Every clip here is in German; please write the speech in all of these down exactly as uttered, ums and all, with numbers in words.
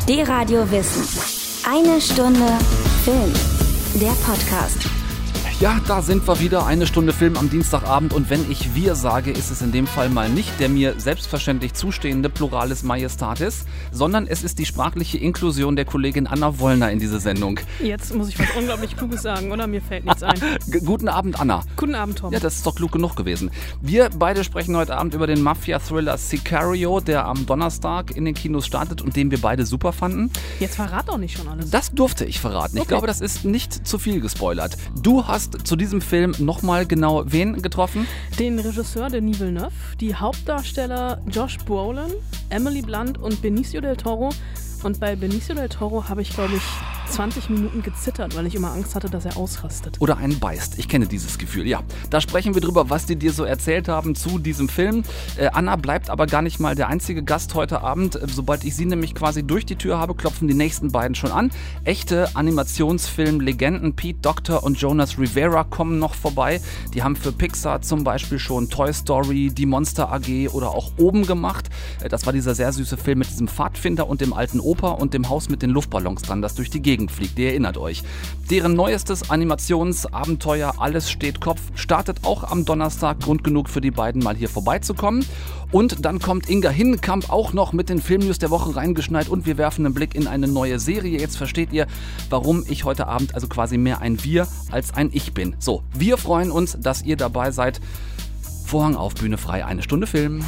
D-Radio Wissen. Eine Stunde Film. Der Podcast. Ja, da sind wir wieder. Eine Stunde Film am Dienstagabend. Und wenn ich wir sage, ist es in dem Fall mal nicht der mir selbstverständlich zustehende Pluralis Majestatis, sondern es ist die sprachliche Inklusion der Kollegin Anna Wollner in diese Sendung. Jetzt muss ich was unglaublich Kluges sagen, oder? Mir fällt nichts ein. G- Guten Abend, Anna. Guten Abend, Tom. Ja, das ist doch klug genug gewesen. Wir beide sprechen heute Abend über den Mafia-Thriller Sicario, der am Donnerstag in den Kinos startet und den wir beide super fanden. Jetzt verrat doch nicht schon alles. Das durfte ich verraten. Ich Okay. glaube, das ist nicht zu viel gespoilert. Du hast zu diesem Film nochmal genau wen getroffen? Den Regisseur Denis Villeneuve, die Hauptdarsteller Josh Brolin, Emily Blunt und Benicio del Toro. Und bei Benicio del Toro habe ich, glaube ich, zwanzig Minuten gezittert, weil ich immer Angst hatte, dass er ausrastet. Oder einen beißt. Ich kenne dieses Gefühl, ja. Da sprechen wir drüber, was die dir so erzählt haben zu diesem Film. Äh, Anna bleibt aber gar nicht mal der einzige Gast heute Abend. Äh, sobald ich sie nämlich quasi durch die Tür habe, klopfen die nächsten beiden schon an. Echte Animationsfilm-Legenden Pete Docter und Jonas Rivera kommen noch vorbei. Die haben für Pixar zum Beispiel schon Toy Story, Die Monster A G oder auch Oben gemacht. Äh, das war dieser sehr süße Film mit diesem Pfadfinder und dem alten Opa und dem Haus mit den Luftballons dran, das durch die Gegend fliegt. Ihr erinnert euch. Deren neuestes Animationsabenteuer Alles steht Kopf startet auch am Donnerstag. Grund genug für die beiden, mal hier vorbeizukommen. Und dann kommt Inga Hinnenkamp auch noch mit den Filmnews der Woche reingeschneit und wir werfen einen Blick in eine neue Serie. Jetzt versteht ihr, warum ich heute Abend also quasi mehr ein Wir als ein Ich bin. So, wir freuen uns, dass ihr dabei seid. Vorhang auf, Bühne frei, eine Stunde Film.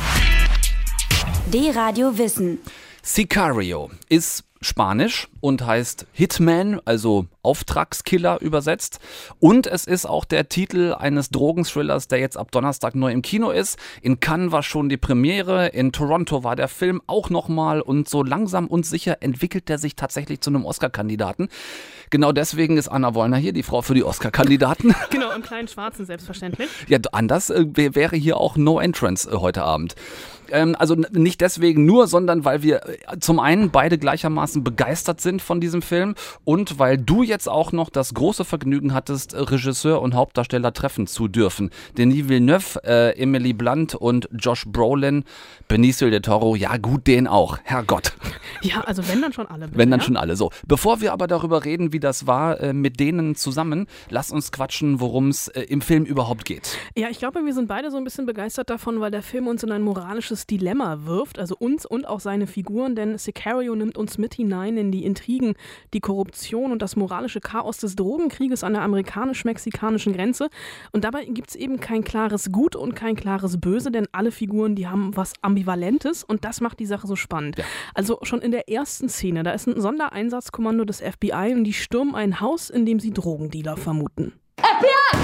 D-Radio Wissen. Sicario ist Spanisch und heißt Hitman, also Auftragskiller übersetzt. Und es ist auch der Titel eines Drogenthrillers, der jetzt ab Donnerstag neu im Kino ist. In Cannes war schon die Premiere, in Toronto war der Film auch nochmal und so langsam und sicher entwickelt er sich tatsächlich zu einem Oscar-Kandidaten. Genau deswegen ist Anna Wollner hier, die Frau für die Oscar-Kandidaten. Genau, im kleinen Schwarzen selbstverständlich. Ja, anders äh, wäre hier auch No Entrance äh, heute Abend. Ähm, also n- nicht deswegen nur, sondern weil wir äh, zum einen beide gleichermaßen begeistert sind von diesem Film und weil du jetzt auch noch das große Vergnügen hattest, äh, Regisseur und Hauptdarsteller treffen zu dürfen. Denis Villeneuve, äh, Emily Blunt und Josh Brolin, Benicio del Toro, ja gut, den auch, Herrgott. Ja, also wenn dann schon alle. Bitte, Wenn dann ja? schon alle. So, bevor wir aber darüber reden, wie das war äh, mit denen zusammen, lass uns quatschen, worum es äh, im Film überhaupt geht. Ja, ich glaube, wir sind beide so ein bisschen begeistert davon, weil der Film uns in ein moralisches Dilemma wirft, also uns und auch seine Figuren, denn Sicario nimmt uns mit hinein in die Intrigen, die Korruption und das moralische Chaos des Drogenkrieges an der amerikanisch-mexikanischen Grenze. Und dabei gibt es eben kein klares Gut und kein klares Böse, denn alle Figuren, die haben was Ambivalentes und das macht die Sache so spannend. Ja. Also schon in der ersten Szene, da ist ein Sondereinsatzkommando des F B I und die stürmen ein Haus, in dem sie Drogendealer vermuten. F B I!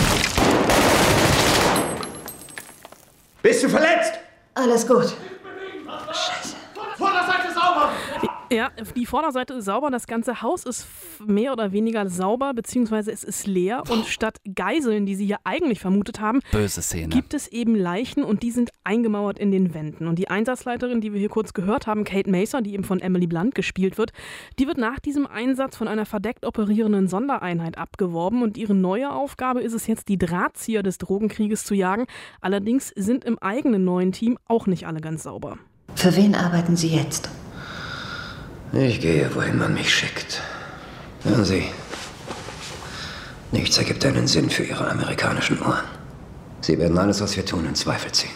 Bist du verletzt? Alles gut. Vorderseite sauber! Ja, die Vorderseite ist sauber, das ganze Haus ist f- mehr oder weniger sauber, beziehungsweise es ist leer und statt Geiseln, die sie hier eigentlich vermutet haben, Böse Szene. gibt es eben Leichen und die sind eingemauert in den Wänden. Und die Einsatzleiterin, die wir hier kurz gehört haben, Kate Macer, die eben von Emily Blunt gespielt wird, die wird nach diesem Einsatz von einer verdeckt operierenden Sondereinheit abgeworben und ihre neue Aufgabe ist es jetzt, die Drahtzieher des Drogenkrieges zu jagen. Allerdings sind im eigenen neuen Team auch nicht alle ganz sauber. Für wen arbeiten Sie jetzt? Ich gehe, wohin man mich schickt. Hören Sie, nichts ergibt einen Sinn für Ihre amerikanischen Ohren. Sie werden alles, was wir tun, in Zweifel ziehen.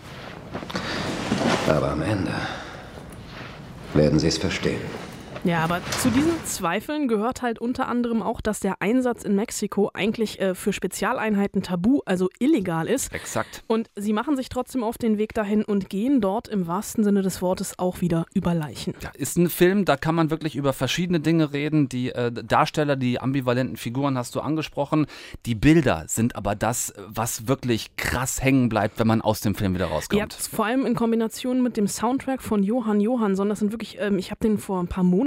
Aber am Ende werden Sie es verstehen. Ja, aber zu diesen Zweifeln gehört halt unter anderem auch, dass der Einsatz in Mexiko eigentlich äh, für Spezialeinheiten tabu, also illegal ist. Exakt. Und sie machen sich trotzdem auf den Weg dahin und gehen dort im wahrsten Sinne des Wortes auch wieder über Leichen. Ja, ist ein Film, da kann man wirklich über verschiedene Dinge reden. Die äh, Darsteller, die ambivalenten Figuren hast du angesprochen. Die Bilder sind aber das, was wirklich krass hängen bleibt, wenn man aus dem Film wieder rauskommt. Ja, vor allem in Kombination mit dem Soundtrack von Johann Johansson. Das sind wirklich, ähm, ich habe den vor ein paar Monaten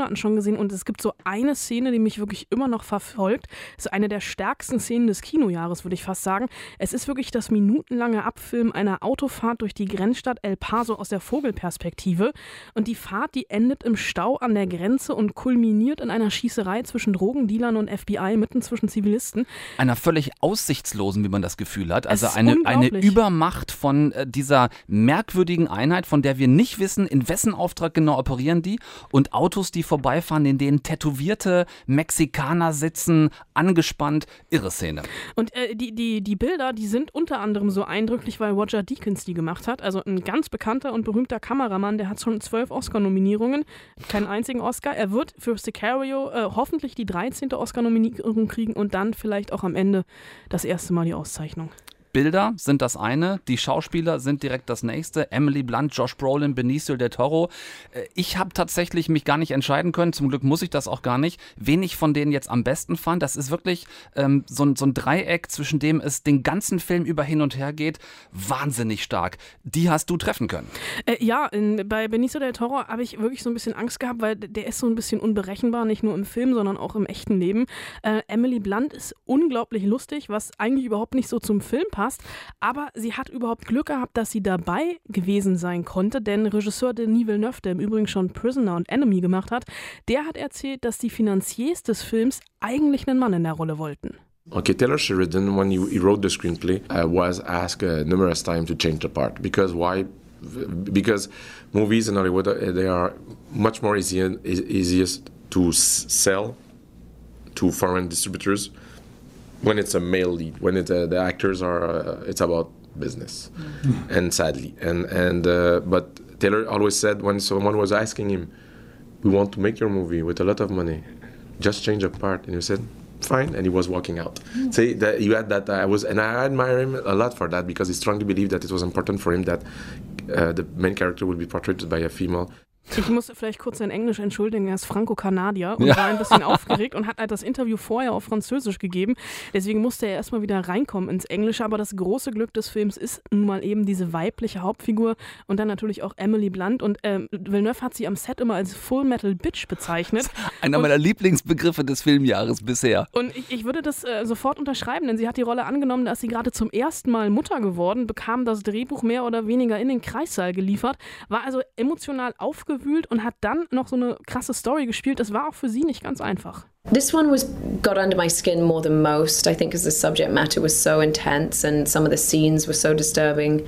Monaten schon gesehen und es gibt so eine Szene, die mich wirklich immer noch verfolgt. Das ist eine der stärksten Szenen des Kinojahres, würde ich fast sagen. Es ist wirklich das minutenlange Abfilmen einer Autofahrt durch die Grenzstadt El Paso aus der Vogelperspektive. Und die Fahrt, die endet im Stau an der Grenze und kulminiert in einer Schießerei zwischen Drogendealern und F B I, mitten zwischen Zivilisten. Einer völlig aussichtslosen, wie man das Gefühl hat. Also eine, eine Übermacht von äh, dieser merkwürdigen Einheit, von der wir nicht wissen, in wessen Auftrag genau operieren die. Und Autos, die vorbeifahren, in denen tätowierte Mexikaner sitzen, angespannt. Irre Szene. Und äh, die, die, die Bilder, die sind unter anderem so eindrücklich, weil Roger Deakins die gemacht hat. Also ein ganz bekannter und berühmter Kameramann, der hat schon zwölf Oscar-Nominierungen, keinen einzigen Oscar. Er wird für Sicario äh, hoffentlich die dreizehnte Oscar-Nominierung kriegen und dann vielleicht auch am Ende das erste Mal die Auszeichnung. Bilder sind das eine, die Schauspieler sind direkt das nächste. Emily Blunt, Josh Brolin, Benicio del Toro. Ich habe tatsächlich mich gar nicht entscheiden können, zum Glück muss ich das auch gar nicht, wen ich von denen jetzt am besten fand. Das ist wirklich ähm, so, ein, so ein Dreieck, zwischen dem es den ganzen Film über hin und her geht. Wahnsinnig stark. Die hast du treffen können. Äh, ja, in, bei Benicio del Toro habe ich wirklich so ein bisschen Angst gehabt, weil der ist so ein bisschen unberechenbar, nicht nur im Film, sondern auch im echten Leben. Äh, Emily Blunt ist unglaublich lustig, was eigentlich überhaupt nicht so zum Film passt. Aber sie hat überhaupt Glück gehabt, dass sie dabei gewesen sein konnte, denn Regisseur Denis Villeneuve, der im Übrigen schon Prisoner und Enemy gemacht hat, der hat erzählt, dass die Finanziers des Films eigentlich einen Mann in der Rolle wollten. Okay, Taylor Sheridan, when he, he wrote the screenplay, uh, was asked uh, numerous times to change the part. Because why? Because movies in Hollywood, uh, they are much more easy, easiest to s- sell to foreign distributors. When it's a male lead, when it, uh, the actors are, uh, it's about business, mm-hmm. and sadly, and and uh, but Taylor always said when someone was asking him, "We want to make your movie with a lot of money, just change a part," and he said, "Fine," and he was walking out. Mm-hmm. So that you had that, I was, and I admire him a lot for that because he strongly believed that it was important for him that uh, the main character would be portrayed by a female. Ich muss vielleicht kurz in Englisch entschuldigen, er ist Franco-Kanadier und ja. war ein bisschen aufgeregt und hat halt das Interview vorher auf Französisch gegeben. Deswegen musste er erstmal wieder reinkommen ins Englische. Aber das große Glück des Films ist nun mal eben diese weibliche Hauptfigur und dann natürlich auch Emily Blunt. Und ähm, Villeneuve hat sie am Set immer als Full Metal Bitch bezeichnet. Einer meiner und, Lieblingsbegriffe des Filmjahres bisher. Und ich, ich würde das äh, sofort unterschreiben, denn sie hat die Rolle angenommen, da ist sie gerade zum ersten Mal Mutter geworden, bekam das Drehbuch mehr oder weniger in den Kreissaal geliefert, war also emotional aufgewühlt und hat dann noch so eine krasse Story gespielt. Das war auch für sie nicht ganz einfach. This one was got under my skin more than most, I think, because the subject matter was so intense and some of the scenes were so disturbing.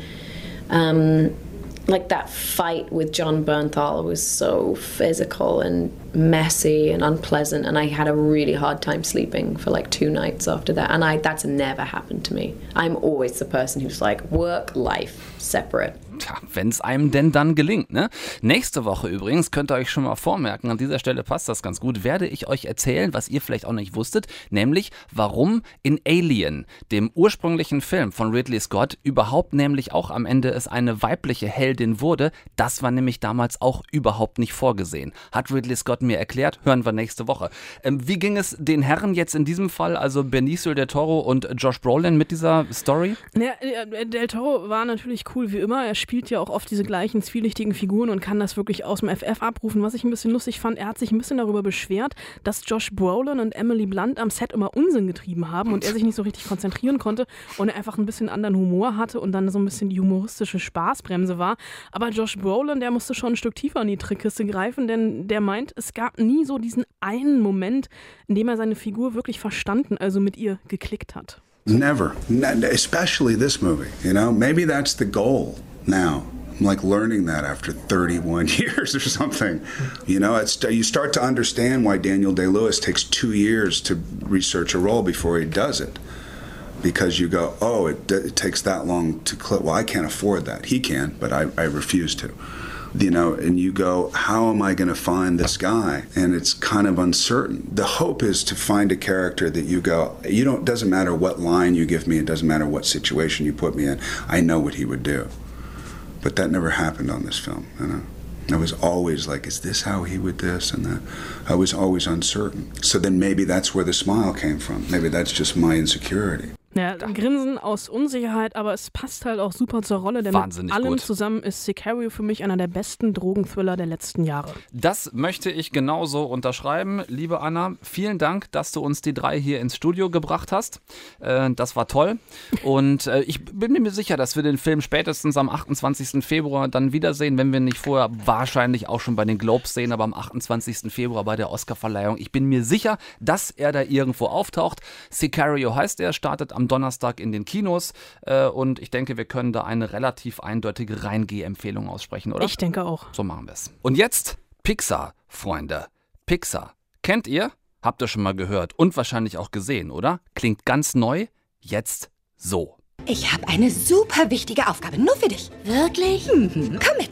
Um, like that fight with John Bernthal was so physical and messy and unpleasant, and I had a really hard time sleeping for like two nights after that, and I that's never happened to me. I'm always the person who's like work, life, separate. Tja, wenn es einem denn dann gelingt, ne? Nächste Woche übrigens, könnt ihr euch schon mal vormerken, an dieser Stelle passt das ganz gut, werde ich euch erzählen, was ihr vielleicht auch nicht wusstet, nämlich warum in Alien, dem ursprünglichen Film von Ridley Scott, überhaupt nämlich auch am Ende es eine weibliche Heldin wurde. Das war nämlich damals auch überhaupt nicht vorgesehen. Hat Ridley Scott mir erklärt, hören wir nächste Woche. Ähm, wie ging es den Herren jetzt in diesem Fall, also Benicio del Toro und Josh Brolin mit dieser Story? Ja, del Toro war natürlich cool wie immer, er spielt ja auch oft diese gleichen zwielichtigen Figuren und kann das wirklich aus dem F F abrufen. Was ich ein bisschen lustig fand, er hat sich ein bisschen darüber beschwert, dass Josh Brolin und Emily Blunt am Set immer Unsinn getrieben haben und er sich nicht so richtig konzentrieren konnte und er einfach ein bisschen anderen Humor hatte und dann so ein bisschen die humoristische Spaßbremse war. Aber Josh Brolin, der musste schon ein Stück tiefer in die Trickkiste greifen, denn der meint, es gab nie so diesen einen Moment, in dem er seine Figur wirklich verstanden, also mit ihr geklickt hat. Never, especially this movie, you know, maybe that's the goal. Now, I'm like learning that after thirty-one years or something. You know, it's, you start to understand why Daniel Day-Lewis takes two years to research a role before he does it. Because you go, oh, it, it takes that long to clip. Well, I can't afford that. He can, but I, I refuse to. You know, and you go, how am I going to find this guy? And it's kind of uncertain. The hope is to find a character that you go, you don't, doesn't matter what line you give me, it doesn't matter what situation you put me in, I know what he would do. But that never happened on this film, you know. I was always like, is this how he would this and that? I was always uncertain. So then maybe that's where the smile came from. Maybe that's just my insecurity. Ja, Grinsen aus Unsicherheit, aber es passt halt auch super zur Rolle, denn Wahnsinnig mit allem gut. zusammen ist Sicario für mich einer der besten Drogenthriller der letzten Jahre. Das möchte ich genauso unterschreiben. Liebe Anna, vielen Dank, dass du uns die drei hier ins Studio gebracht hast. Äh, das war toll. Und äh, ich bin mir sicher, dass wir den Film spätestens am achtundzwanzigsten Februar dann wiedersehen, wenn wir nicht vorher wahrscheinlich auch schon bei den Globes sehen, aber am achtundzwanzigsten Februar bei der Oscarverleihung. Ich bin mir sicher, dass er da irgendwo auftaucht. Sicario heißt er, startet am Donnerstag in den Kinos äh, und ich denke, wir können da eine relativ eindeutige Reingeh-Empfehlung aussprechen, oder? Ich denke auch. So machen wir es. Und jetzt Pixar, Freunde. Pixar. Kennt ihr? Habt ihr schon mal gehört und wahrscheinlich auch gesehen, oder? Klingt ganz neu. Jetzt so. Ich habe eine super wichtige Aufgabe, nur für dich. Wirklich? Mhm, komm mit.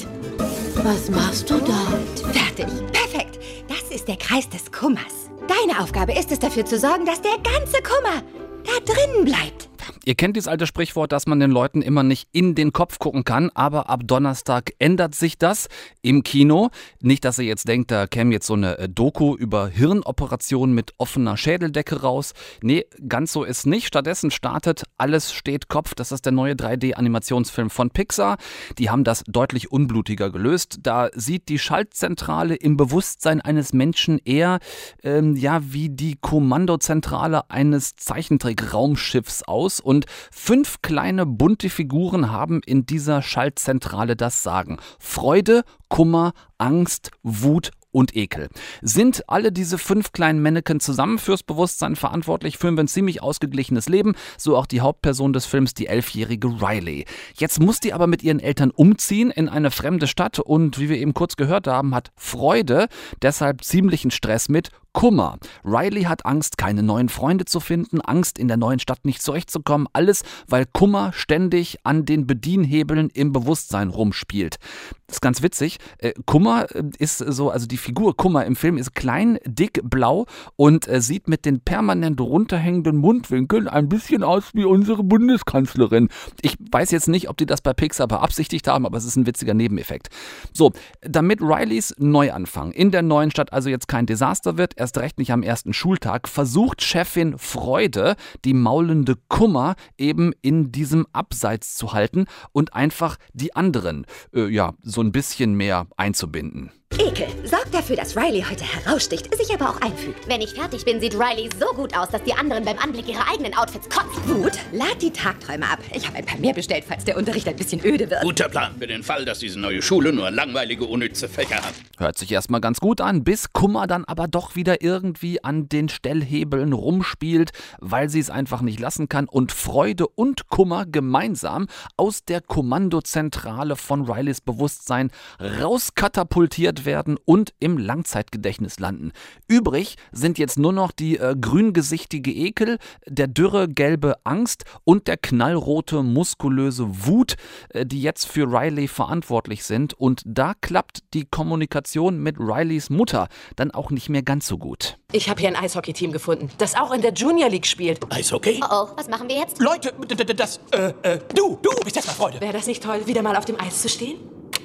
Was machst du da? Fertig. Perfekt. Das ist der Kreis des Kummers. Deine Aufgabe ist es, dafür zu sorgen, dass der ganze Kummer da drinnen bleibt. Ihr kennt dieses alte Sprichwort, dass man den Leuten immer nicht in den Kopf gucken kann, aber ab Donnerstag ändert sich das im Kino. Nicht, dass ihr jetzt denkt, da käme jetzt so eine Doku über Hirnoperationen mit offener Schädeldecke raus. Nee, ganz so ist nicht. Stattdessen startet Alles steht Kopf. Das ist der neue drei D-Animationsfilm von Pixar. Die haben das deutlich unblutiger gelöst. Da sieht die Schaltzentrale im Bewusstsein eines Menschen eher ähm, ja, wie die Kommandozentrale eines Zeichentrick-Raumschiffs aus. Und fünf kleine bunte Figuren haben in dieser Schaltzentrale das Sagen. Freude, Kummer, Angst, Wut und Ekel. Sind alle diese fünf kleinen Männchen zusammen fürs Bewusstsein verantwortlich, führen wir ein ziemlich ausgeglichenes Leben, so auch die Hauptperson des Films, die elfjährige Riley. Jetzt muss die aber mit ihren Eltern umziehen in eine fremde Stadt und wie wir eben kurz gehört haben, hat Freude deshalb ziemlichen Stress mit Kummer. Riley hat Angst, keine neuen Freunde zu finden, Angst, in der neuen Stadt nicht zurechtzukommen, alles, weil Kummer ständig an den Bedienhebeln im Bewusstsein rumspielt. Das ist ganz witzig. Äh, Kummer ist so, also die Figur Kummer im Film ist klein, dick, blau und äh, sieht mit den permanent runterhängenden Mundwinkeln ein bisschen aus wie unsere Bundeskanzlerin. Ich weiß jetzt nicht, ob die das bei Pixar beabsichtigt haben, aber es ist ein witziger Nebeneffekt. So, damit Rileys Neuanfang in der neuen Stadt also jetzt kein Desaster wird, erst recht nicht am ersten Schultag, versucht Chefin Freude, die maulende Kummer, eben in diesem Abseits zu halten und einfach die anderen, äh, ja, so ein bisschen mehr einzubinden. Ekel, sorg dafür, dass Riley heute heraussticht, sich aber auch einfügt. Wenn ich fertig bin, sieht Riley so gut aus, dass die anderen beim Anblick ihrer eigenen Outfits kotzen. Wut, lad die Tagträume ab. Ich habe ein paar mehr bestellt, falls der Unterricht ein bisschen öde wird. Guter Plan für den Fall, dass diese neue Schule nur langweilige, unnütze Fächer hat. Hört sich erstmal ganz gut an, bis Kummer dann aber doch wieder irgendwie an den Stellhebeln rumspielt, weil sie es einfach nicht lassen kann und Freude und Kummer gemeinsam aus der Kommandozentrale von Rileys Bewusstsein rauskatapultiert werden und im Langzeitgedächtnis landen. Übrig sind jetzt nur noch die äh, grüngesichtige Ekel, der dürre gelbe Angst und der knallrote muskulöse Wut, äh, die jetzt für Riley verantwortlich sind. Und da klappt die Kommunikation mit Rileys Mutter dann auch nicht mehr ganz so gut. Ich habe hier ein Eishockey-Team gefunden, das auch in der Junior League spielt. Eishockey? Oh oh, was machen wir jetzt? Leute, das, äh, äh, du, du bist jetzt mal Freude. Wäre das nicht toll, wieder mal auf dem Eis zu stehen?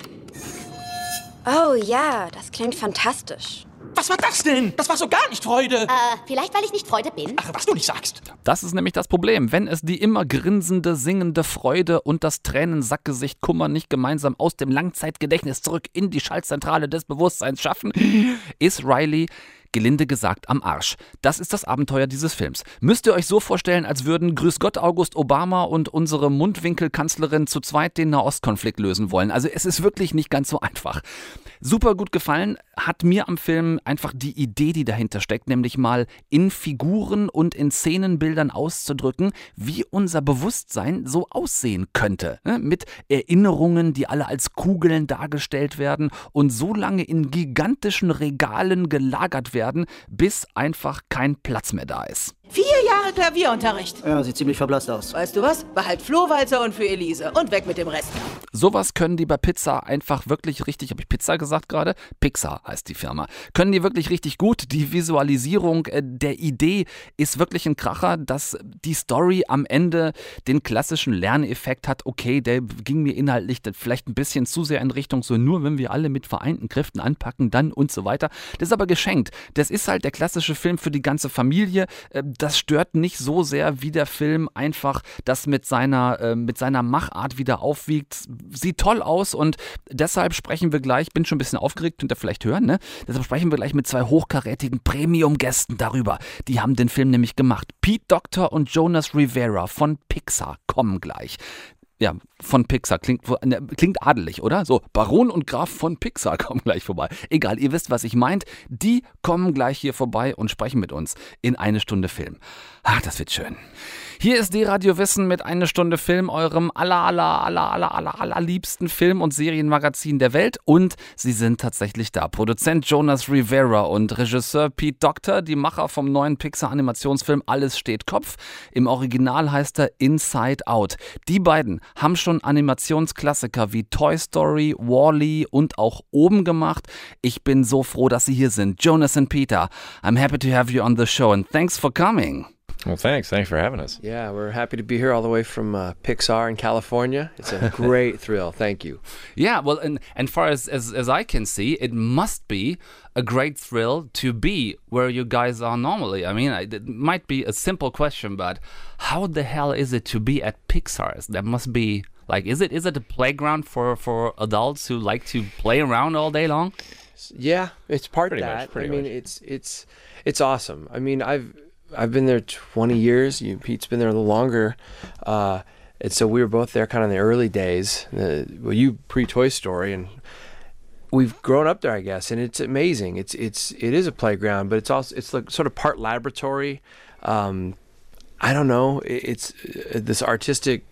Oh ja, das klingt fantastisch. Was war das denn? Das war so gar nicht Freude. Äh, vielleicht, weil ich nicht Freude bin? Ach, was du nicht sagst. Das ist nämlich das Problem. Wenn es die immer grinsende, singende Freude und das Tränensackgesicht Kummer nicht gemeinsam aus dem Langzeitgedächtnis zurück in die Schaltzentrale des Bewusstseins schaffen, ist Riley gelinde gesagt am Arsch. Das ist das Abenteuer dieses Films. Müsst ihr euch so vorstellen, als würden Grüß Gott August Obama und unsere Mundwinkelkanzlerin zu zweit den Nahostkonflikt lösen wollen. Also es ist wirklich nicht ganz so einfach. Super gut gefallen hat mir am Film einfach die Idee, die dahinter steckt, nämlich mal in Figuren und in Szenenbildern auszudrücken, wie unser Bewusstsein so aussehen könnte. Mit Erinnerungen, die alle als Kugeln dargestellt werden und so lange in gigantischen Regalen gelagert werden, bis einfach kein Platz mehr da ist. Vier Jahre Klavierunterricht. Ja, sieht ziemlich verblasst aus. Weißt du was? Behalt Flohwalzer und für Elise. Und weg mit dem Rest. Sowas können die bei Pixar einfach wirklich richtig, habe ich Pizza gesagt gerade? Pixar heißt die Firma. Können die wirklich richtig gut. Die Visualisierung der Idee ist wirklich ein Kracher, dass die Story am Ende den klassischen Lerneffekt hat. Okay, der ging mir inhaltlich vielleicht ein bisschen zu sehr in Richtung so, nur wenn wir alle mit vereinten Kräften anpacken, dann und so weiter. Das ist aber geschenkt. Das ist halt der klassische Film für die ganze Familie. Das stört nicht so sehr, wie der Film einfach das mit seiner, äh, mit seiner Machart wieder aufwiegt. Sieht toll aus und deshalb sprechen wir gleich, bin schon ein bisschen aufgeregt, könnt ihr vielleicht hören, ne? Deshalb sprechen wir gleich mit zwei hochkarätigen Premium-Gästen darüber. Die haben den Film nämlich gemacht. Pete Docter und Jonas Rivera von Pixar kommen gleich. Ja, von Pixar. Klingt, klingt adelig, oder? So, Baron und Graf von Pixar kommen gleich vorbei. Egal, ihr wisst, was ich meint. Die kommen gleich hier vorbei und sprechen mit uns in eine Stunde Film. Ach, das wird schön. Hier ist D-Radio Wissen mit eine Stunde Film, eurem aller, aller, aller, aller, aller, aller liebsten Film- und Serienmagazin der Welt. Und sie sind tatsächlich da. Produzent Jonas Rivera und Regisseur Pete Docter, die Macher vom neuen Pixar-Animationsfilm Alles steht Kopf. Im Original heißt er Inside Out. Die beiden haben schon Animationsklassiker wie Toy Story, Wall-E und auch Oben gemacht. Ich bin so froh, dass sie hier sind. Jonas and Peter, I'm happy to have you on the show and thanks for coming. Well, thanks. Thanks for having us. Yeah, we're happy to be here all the way from uh, Pixar in California. It's a great thrill. Thank you. Yeah, well, and, and far as, as, as I can see, it must be a great thrill to be where you guys are normally. I mean, it might be a simple question, but how the hell is it to be at Pixar? That must be, like, is it is it a playground for, for adults who like to play around all day long? Yeah, it's part Pretty of that. much, pretty I mean, much. it's it's it's awesome. I mean, I've I've been there twenty years. You, Pete's been there a little longer, uh, and so we were both there kind of in the early days. Uh, well, you pre Toy Story, and we've grown up there, I guess. And it's amazing. It's it's it is a playground, but it's also it's like sort of part laboratory. Um, I don't know. It, it's uh, this artistic,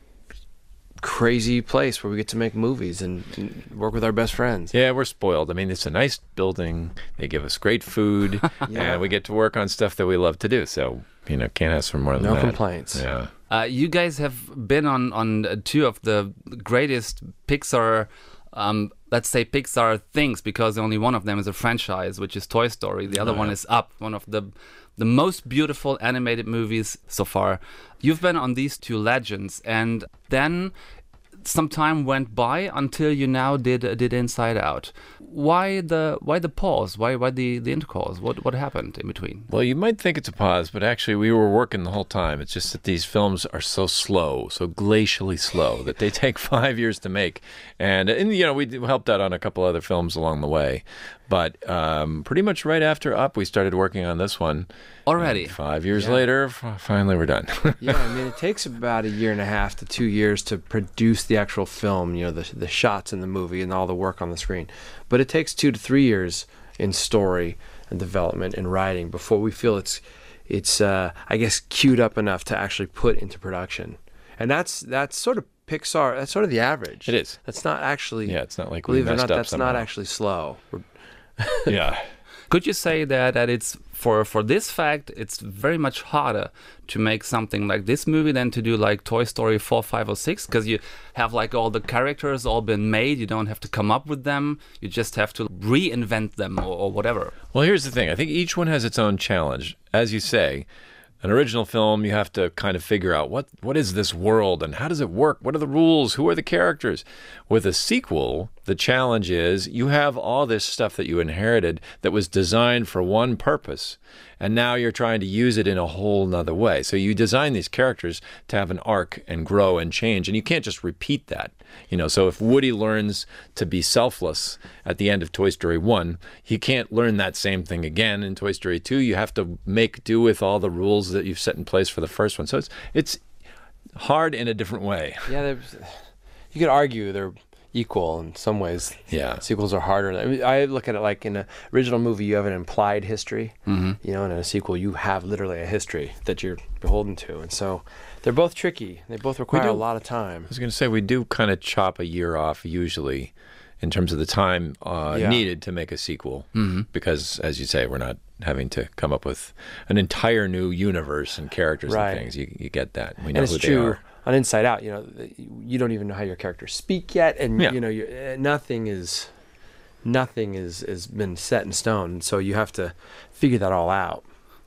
crazy place where we get to make movies and, and work with our best friends. Yeah, we're spoiled. I mean, it's a nice building. They give us great food, Yeah. and we get to work on stuff that we love to do. So, you know, can't ask for more than No that. complaints. Yeah. Uh, you guys have been on, on two of the greatest Pixar, um, let's say Pixar things, because only one of them is a franchise, which is Toy Story. The other Oh, one yeah. is Up, one of the the most beautiful animated movies so far. You've been on these two legends, and then some time went by until you now did uh, did Inside Out. Why the why the pause? Why why the the intercourse? What what happened in between? Well, you might think it's a pause, but actually we were working the whole time. It's just that these films are so slow, so glacially slow, that they take five years to make. And, and you know, we helped out on a couple other films along the way. But um, pretty much right after Up, we started working on this one. Already? And five years Yeah. later, f- finally we're done. Yeah, I mean, it takes about a year and a half to two years to produce the actual film, you know, the the shots in the movie and all the work on the screen. But it takes two to three years in story and development and writing before we feel it's, it's uh, I guess, queued up enough to actually put into production. And that's that's sort of Pixar, that's sort of the average. It is. That's not actually, Yeah, it's not like we believe it or messed not, up that's somehow. not actually slow. We're, Yeah. Could you say that, that it's for for this fact it's very much harder to make something like this movie than to do like Toy Story four, five, or six? Because you have like all the characters all been made. You don't have to come up with them. You just have to reinvent them or, or whatever. Well, here's the thing. I think each one has its own challenge. As you say, an original film, you have to kind of figure out what what is this world and how does it work? What are the rules? Who are the characters? With a sequel, the challenge is you have all this stuff that you inherited that was designed for one purpose, and now you're trying to use it in a whole nother way. So you design these characters to have an arc and grow and change, and you can't just repeat that. You know, so if Woody learns to be selfless at the end of Toy Story one, he can't learn that same thing again in Toy Story two. You have to make do with all the rules that you've set in place for the first one. So it's it's hard in a different way. yeah, there's- you could argue they're equal in some ways. Yeah. Sequels are harder. I mean, I look at it like in an original movie, you have an implied history, Mhm. you know, and in a sequel, you have literally a history that you're beholden to. And so they're both tricky. They both require do- a lot of time. I was going to say, we do kind of chop a year off usually in terms of the time uh, Yeah. needed to make a sequel. Mhm. Because, as you say, we're not having to come up with an entire new universe and characters Right. and things. You, you get that. We And know it's who they true are. on Inside Out, you know, th- you don't even know how your characters speak yet. And, Yeah. you know, you uh, nothing is, nothing is, has been set in stone. And so you have to figure that all out.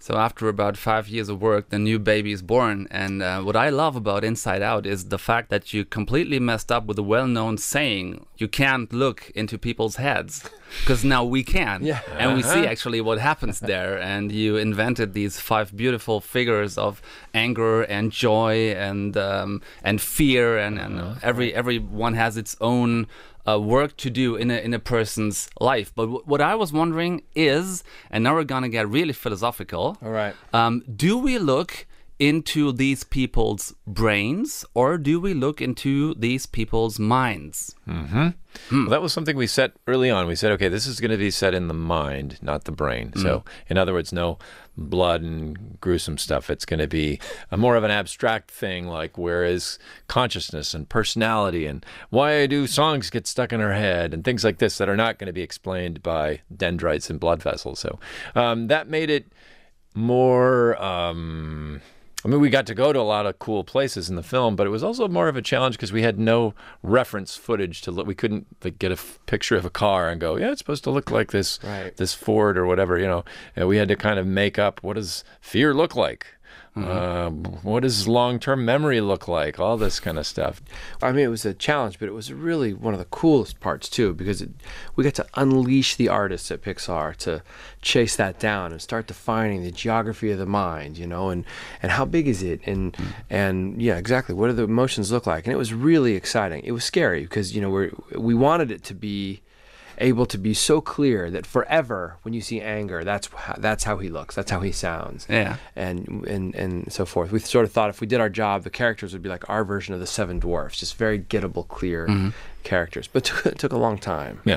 So after about five years of work, the new baby is born. And uh, what I love about Inside Out is the fact that you completely messed up with a well-known saying, you can't look into people's heads. Because now we can. Yeah. And we Uh-huh. see actually what happens there. And you invented these five beautiful figures of anger and joy and um, and fear. And, and every everyone has its own uh, work to do in a, in a person's life. But w- what I was wondering is, and now we're going to get really philosophical. All right. Um, do we look into these people's brains or do we look into these people's minds? Mm-hmm. Well, that was something we set early on. We said, okay, this is going to be set in the mind, not the brain. Mm. So, in other words, no blood and gruesome stuff. It's going to be a more of an abstract thing, like where is consciousness and personality and why do songs get stuck in our head and things like this that are not going to be explained by dendrites and blood vessels. So um, that made it more... Um, I mean, we got to go to a lot of cool places in the film, but it was also more of a challenge because we had no reference footage to look. We couldn't like, get a f- picture of a car and go, yeah, it's supposed to look like this, right. this Ford or whatever, you know. And we had to kind of make up, what does fear look like? Mm-hmm. Uh, what does long-term memory look like? All this kind of stuff. I mean, it was a challenge, but it was really one of the coolest parts, too, because it, we got to unleash the artists at Pixar to chase that down and start defining the geography of the mind, you know, and, and how big is it? And, mm. and yeah, exactly. What do the emotions look like? And it was really exciting. It was scary because, you know, we we wanted it to be able to be so clear that forever when you see anger, that's how, that's how he looks, that's how he sounds, yeah, and and and so forth. We sort of thought if we did our job, the characters would be like our version of the Seven Dwarfs, just very gettable, clear mm-hmm. characters. But t- it took a long time. Yeah,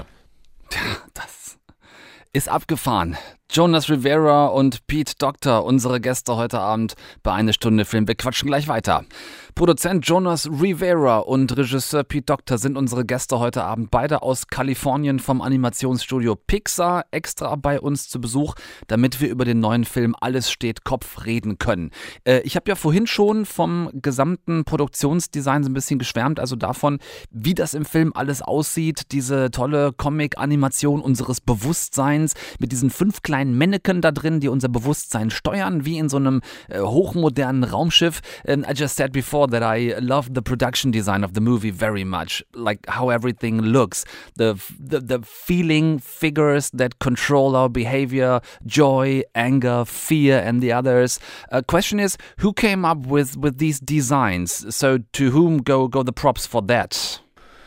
das ist abgefahren. Jonas Rivera und Pete Docter, unsere Gäste heute Abend bei Eine Stunde Film. Wir quatschen gleich weiter. Produzent Jonas Rivera und Regisseur Pete Docter sind unsere Gäste heute Abend. Beide aus Kalifornien vom Animationsstudio Pixar, extra bei uns zu Besuch, damit wir über den neuen Film Alles steht Kopf reden können. Äh, ich habe ja vorhin schon vom gesamten Produktionsdesign so ein bisschen geschwärmt, also davon, wie das im Film alles aussieht, diese tolle Comic-Animation unseres Bewusstseins mit diesen fünf kleinen Mannequin da drin, die unser Bewusstsein steuern, wie in so einem äh, hochmodernen Raumschiff. And I just said before that I love the production design of the movie very much, like how everything looks, the the, the feeling figures that control our behavior, joy, anger, fear, and the others. Uh, question is, who came up with with these designs? So to whom go go the props for that?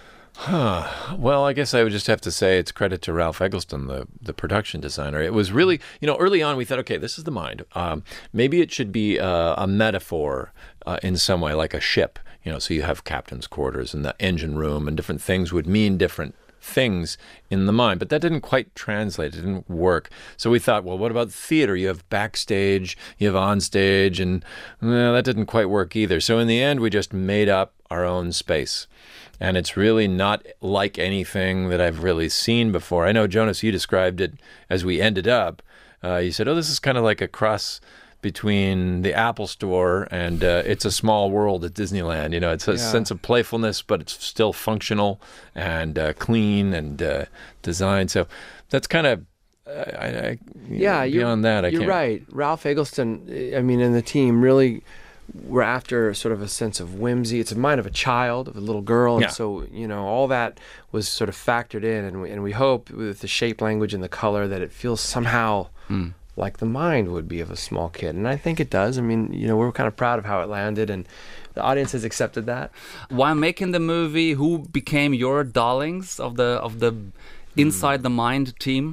Huh. Well, I guess I would just have to say it's credit to Ralph Eggleston, the, the production designer. It was really, you know, early on we thought, okay, this is the mind. Um, maybe it should be uh, a metaphor uh, in some way, like a ship. You know, so you have captain's quarters and the engine room and different things would mean different things in the mind, but that didn't quite translate. It didn't work. So we thought, well, what about theater? You have backstage, you have onstage, and well, that didn't quite work either. So in the end, we just made up our own space. And it's really not like anything that I've really seen before. I know, Jonas, you described it as we ended up. Uh, you said, oh, this is kind of like a cross between the Apple Store and uh, It's a Small World at Disneyland. You know, it's a yeah. sense of playfulness, but it's still functional and uh, clean and uh, designed. So that's kind of, uh, I, I, yeah, know, beyond that, I you're can't. You're right. Ralph Eggleston, I mean, and the team really... we're after sort of a sense of whimsy. It's a mind of a child, of a little girl. And yeah. so, you know, all that was sort of factored in. And we, and we hope with the shape, language, and the color that it feels somehow mm. like the mind would be of a small kid. And I think it does. I mean, you know, we're kind of proud of how it landed. And the audience has accepted that. While making the movie, who became your darlings of the, of the Inside mm. the Mind team?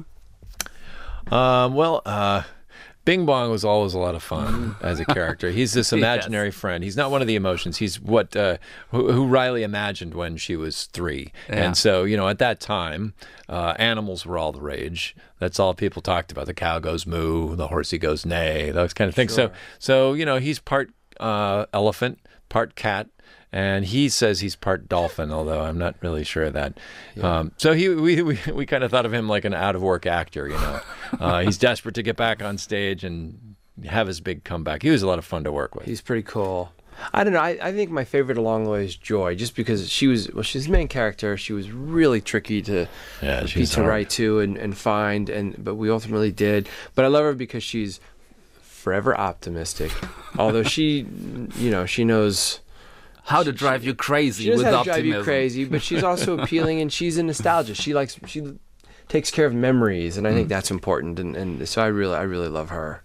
Um, well, uh... Bing Bong was always a lot of fun as a character. He's this imaginary yes. friend. He's not one of the emotions. He's what uh, who, who Riley imagined when she was three. Yeah. And so, you know, at that time, uh, animals were all the rage. That's all people talked about. The cow goes moo, the horsey goes neigh, those kind of things. Sure. So, so you know, he's part uh, elephant, part cat. And he says he's part dolphin, although I'm not really sure of that. Yeah. Um, so he, we, we, we kind of thought of him like an out-of-work actor, you know. Uh, he's desperate to get back on stage and have his big comeback. He was a lot of fun to work with. He's pretty cool. I don't know. I, I think my favorite along the way is Joy, just because she was, well, she's the main character. She was really tricky to, yeah, to write to and, and find, and but we ultimately did. But I love her because she's forever optimistic. Although she, you know, she knows how to drive you crazy she knows with how to optimism. drive you crazy, but she's also appealing, and she's a nostalgia. She likes she takes care of memories, and I think that's important. And, and so I really I really love her.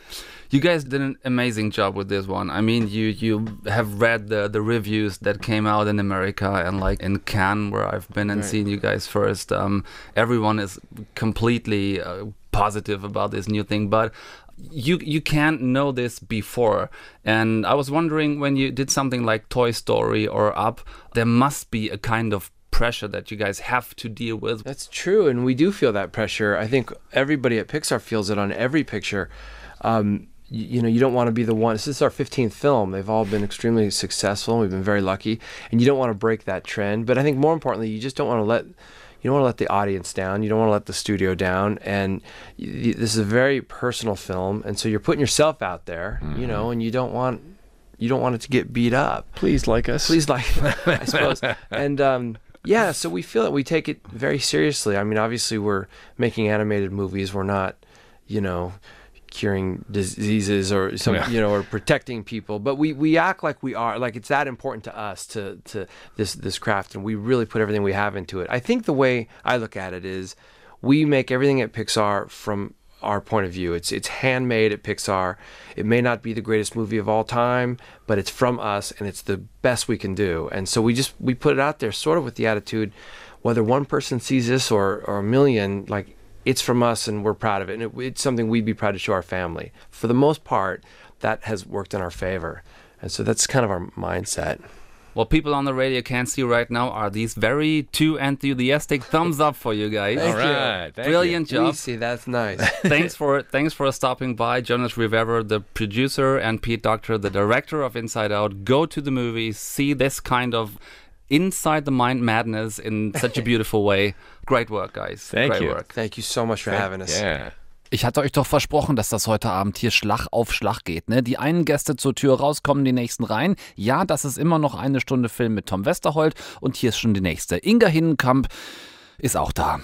You guys did an amazing job with this one. I mean, you you have read the, the reviews that came out in America and like in Cannes, where I've been and Right. seen you guys first. Um, everyone is completely uh, positive about this new thing, but you you can't know this before. And I was wondering, when you did something like Toy Story or Up, there must be a kind of pressure that you guys have to deal with. That's true, and we do feel that pressure. I think everybody at Pixar feels it on every picture. Um, you, you know, you don't want to be the one. This is our fifteenth film. They've all been extremely successful. We've been very lucky, and you don't want to break that trend. But I think more importantly, you just don't want to let you don't want to let the audience down. You don't want to let the studio down. And you, this is a very personal film, and so you're putting yourself out there. Mm-hmm. You know, and you don't want you don't want it to get beat up. Please like us. Please like, I suppose. And um, yeah, so we feel that we take it very seriously. I mean, obviously, we're making animated movies. We're not, you know, curing diseases or some, yeah. you know, or protecting people, but we, we act like we are, like it's that important to us, to, to this, this craft, and we really put everything we have into it. I think the way I look at it is we make everything at Pixar from our point of view. It's, it's handmade at Pixar. It may not be the greatest movie of all time, but it's from us and it's the best we can do. And so we just, we put it out there sort of with the attitude, whether one person sees this or, or a million, like, it's from us and we're proud of it. And it, it's something we'd be proud to show our family. For the most part, that has worked in our favor. And so that's kind of our mindset. What people on the radio can't see right now are these very two enthusiastic thumbs up for you guys. Thank All right. you. Thank Brilliant you. job. We see, that's nice. thanks for thanks for stopping by. Jonas Rivera, the producer, and Pete Docter, the director of Inside Out. Go to the movie, see this kind of inside the mind madness in such a beautiful way. Great work, guys. Thank Great you. work. Thank you so much for Thank, having us. Yeah. Ich hatte euch doch versprochen, dass das heute Abend hier Schlag auf Schlag geht. Ne? Die einen Gäste zur Tür raus, kommen die nächsten rein. Ja, das ist immer noch eine Stunde Film mit Tom Westerholt. Und hier ist schon die nächste. Inga Hinnenkamp ist auch da.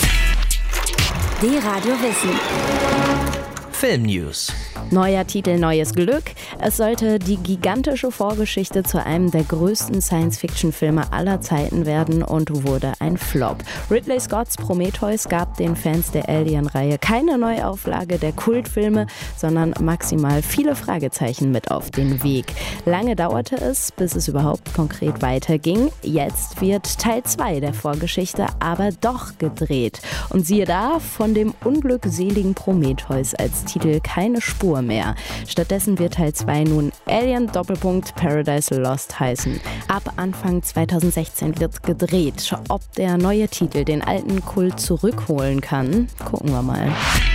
D-Radio Wissen. Film-News. Neuer Titel, neues Glück. Es sollte die gigantische Vorgeschichte zu einem der größten Science-Fiction-Filme aller Zeiten werden und wurde ein Flop. Ridley Scotts Prometheus gab den Fans der Alien-Reihe keine Neuauflage der Kultfilme, sondern maximal viele Fragezeichen mit auf den Weg. Lange dauerte es, bis es überhaupt konkret weiterging. Jetzt wird Teil zwei der Vorgeschichte aber doch gedreht. Und siehe da, von dem unglückseligen Prometheus als Titel keine Spur mehr. Stattdessen wird Teil zwei nun Alien Doppelpunkt Paradise Lost heißen. Ab Anfang zweitausendsechzehn wird gedreht. Ob der neue Titel den alten Kult zurückholen kann, gucken wir mal.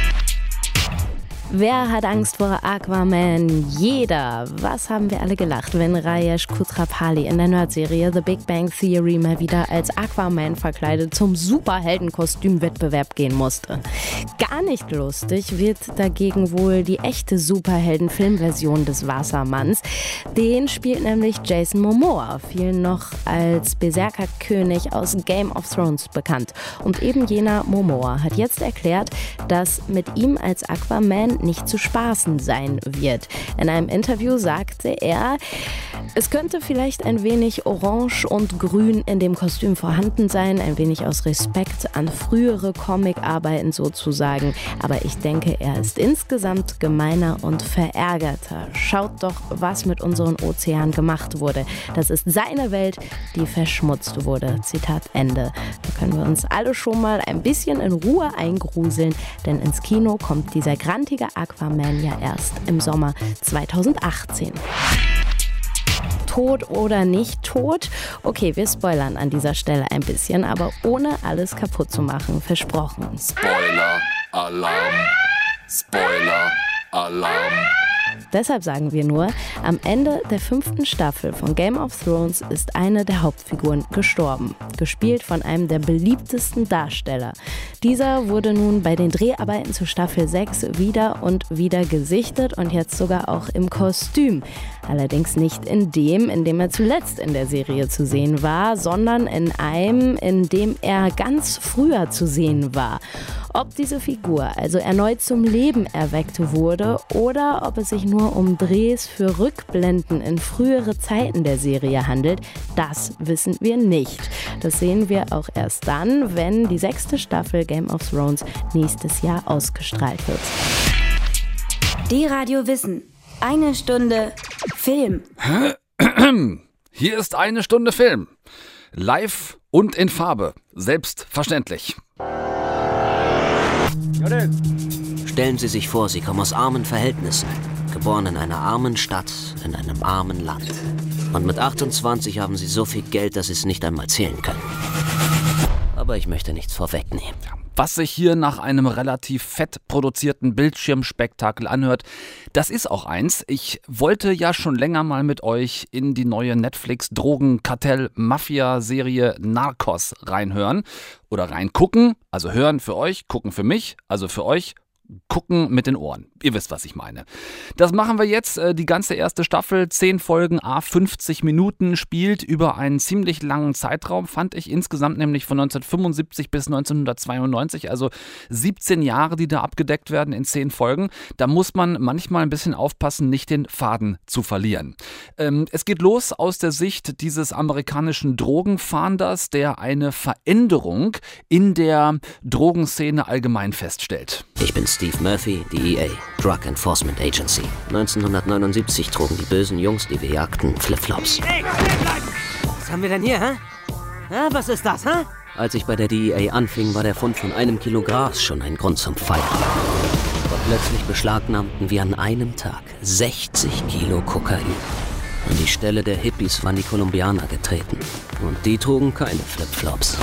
Wer hat Angst vor Aquaman? Jeder. Was haben wir alle gelacht, wenn Rajesh Kutrapali in der Nerd-Serie The Big Bang Theory mal wieder als Aquaman verkleidet zum Superhelden-Kostümwettbewerb gehen musste. Gar nicht lustig wird dagegen wohl die echte Superhelden-Filmversion des Wassermanns. Den spielt nämlich Jason Momoa, vielen noch als Berserker-König aus Game of Thrones bekannt. Und eben jener Momoa hat jetzt erklärt, dass mit ihm als Aquaman nicht zu spaßen sein wird. In einem Interview sagte er, es könnte vielleicht ein wenig Orange und Grün in dem Kostüm vorhanden sein, ein wenig aus Respekt an frühere Comic-Arbeiten sozusagen, aber ich denke, er ist insgesamt gemeiner und verärgerter. Schaut doch, was mit unseren Ozeanen gemacht wurde. Das ist seine Welt, die verschmutzt wurde. Zitat Ende. Da können wir uns alle schon mal ein bisschen in Ruhe eingruseln, denn ins Kino kommt dieser grantige Aquaman ja erst im Sommer zweitausendachtzehn. Tot oder nicht tot? Okay, wir spoilern an dieser Stelle ein bisschen, aber ohne alles kaputt zu machen, versprochen. Spoiler Alarm! Spoiler Alarm! Deshalb sagen wir nur, am Ende der fünften Staffel von Game of Thrones ist eine der Hauptfiguren gestorben, gespielt von einem der beliebtesten Darsteller. Dieser wurde nun bei den Dreharbeiten zu Staffel sechs wieder und wieder gesichtet und jetzt sogar auch im Kostüm. Allerdings nicht in dem, in dem er zuletzt in der Serie zu sehen war, sondern in einem, in dem er ganz früher zu sehen war. Ob diese Figur also erneut zum Leben erweckt wurde oder ob es sich nur um Drehs für Rückblenden in frühere Zeiten der Serie handelt, das wissen wir nicht. Das sehen wir auch erst dann, wenn die sechste Staffel Game of Thrones nächstes Jahr ausgestrahlt wird. D-Radio Wissen. Eine Stunde Film. Hier ist eine Stunde Film. Live und in Farbe. Selbstverständlich. Stellen Sie sich vor, Sie kommen aus armen Verhältnissen. Geboren in einer armen Stadt, in einem armen Land. Und mit achtundzwanzig haben Sie so viel Geld, dass Sie es nicht einmal zählen können. Aber ich möchte nichts vorwegnehmen. Was sich hier nach einem relativ fett produzierten Bildschirmspektakel anhört, das ist auch eins. Ich wollte ja schon länger mal mit euch in die neue Netflix-Drogen-Kartell-Mafia-Serie Narcos reinhören oder reingucken. Also hören für euch, gucken für mich, also für euch. Gucken mit den Ohren. Ihr wisst, was ich meine. Das machen wir jetzt. Die ganze erste Staffel, zehn Folgen, à fünfzig Minuten, spielt über einen ziemlich langen Zeitraum, fand ich insgesamt nämlich von neunzehnhundertfünfundsiebzig bis neunzehnhundertzweiundneunzig, also siebzehn Jahre, die da abgedeckt werden in zehn Folgen. Da muss man manchmal ein bisschen aufpassen, nicht den Faden zu verlieren. Ähm, es geht los aus der Sicht dieses amerikanischen Drogenfahnders, der eine Veränderung in der Drogenszene allgemein feststellt. Ich bin Steve Murphy, D E A, Drug Enforcement Agency. neunzehnhundertneunundsiebzig trugen die bösen Jungs, die wir jagten, Flipflops. Hey, was haben wir denn hier, hä? Ja, was ist das, hä? Als ich bei der D E A anfing, war der Fund von einem Kilo Gras schon ein Grund zum Feiern. Aber plötzlich beschlagnahmten wir an einem Tag sechzig Kilo Kokain. An die Stelle der Hippies waren die Kolumbianer getreten. Und die trugen keine Flipflops.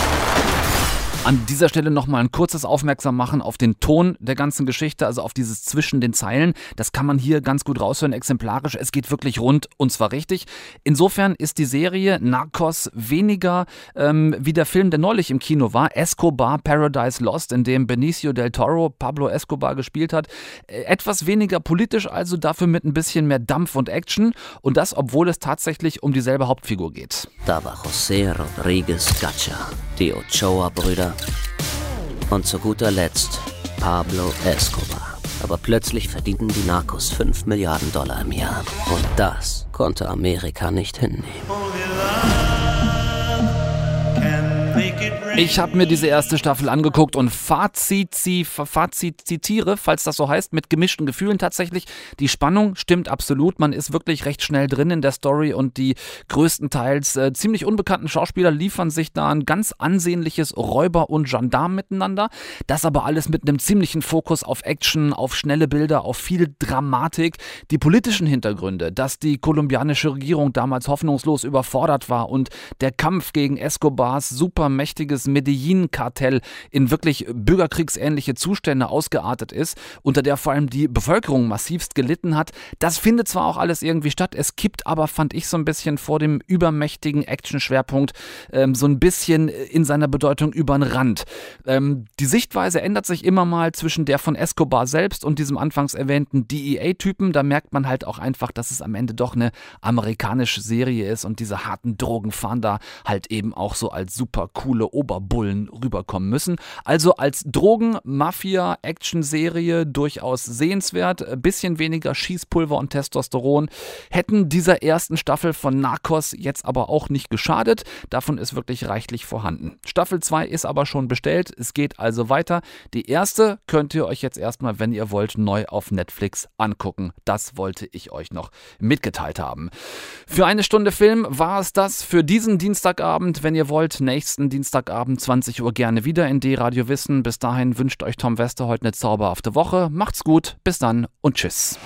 An dieser Stelle nochmal ein kurzes Aufmerksam machen auf den Ton der ganzen Geschichte, also auf dieses zwischen den Zeilen. Das kann man hier ganz gut raushören, exemplarisch. Es geht wirklich rund und zwar richtig. Insofern ist die Serie Narcos weniger ähm, wie der Film, der neulich im Kino war, Escobar Paradise Lost, in dem Benicio del Toro Pablo Escobar gespielt hat. Äh, etwas weniger politisch, also dafür mit ein bisschen mehr Dampf und Action. Und das, obwohl es tatsächlich um dieselbe Hauptfigur geht. Da war José Rodríguez Gacha, die Ochoa-Brüder und zu guter Letzt Pablo Escobar. Aber plötzlich verdienten die Narcos fünf Milliarden Dollar im Jahr. Und das konnte Amerika nicht hinnehmen. Ich habe mir diese erste Staffel angeguckt und Fazit, Fazit zitiere, falls das so heißt, mit gemischten Gefühlen tatsächlich. Die Spannung stimmt absolut. Man ist wirklich recht schnell drin in der Story und die größtenteils äh, ziemlich unbekannten Schauspieler liefern sich da ein ganz ansehnliches Räuber und Gendarm miteinander. Das aber alles mit einem ziemlichen Fokus auf Action, auf schnelle Bilder, auf viel Dramatik. Die politischen Hintergründe, dass die kolumbianische Regierung damals hoffnungslos überfordert war und der Kampf gegen Escobars supermächtiges Medellin-Kartell in wirklich bürgerkriegsähnliche Zustände ausgeartet ist, unter der vor allem die Bevölkerung massivst gelitten hat. Das findet zwar auch alles irgendwie statt, es kippt aber, fand ich, so ein bisschen vor dem übermächtigen Action-Schwerpunkt ähm, so ein bisschen in seiner Bedeutung über den Rand. Ähm, die Sichtweise ändert sich immer mal zwischen der von Escobar selbst und diesem anfangs erwähnten D E A-Typen. Da merkt man halt auch einfach, dass es am Ende doch eine amerikanische Serie ist und diese harten Drogenfahnder halt eben auch so als super coole Oberbullen rüberkommen müssen. Also als Drogen-Mafia-Action-Serie durchaus sehenswert. Ein bisschen weniger Schießpulver und Testosteron hätten dieser ersten Staffel von Narcos jetzt aber auch nicht geschadet. Davon ist wirklich reichlich vorhanden. Staffel zwei ist aber schon bestellt. Es geht also weiter. Die erste könnt ihr euch jetzt erstmal, wenn ihr wollt, neu auf Netflix angucken. Das wollte ich euch noch mitgeteilt haben. Für eine Stunde Film war es das für diesen Dienstagabend. Wenn ihr wollt, nächsten Dienstagabend zwanzig Uhr gerne wieder in D-Radio Wissen. Bis dahin wünscht euch Tom Wester heute eine zauberhafte Woche. Macht's gut, bis dann und tschüss.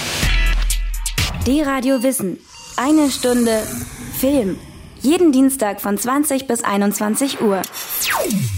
D-Radio Wissen. Eine Stunde Film. Jeden Dienstag von zwanzig bis einundzwanzig Uhr.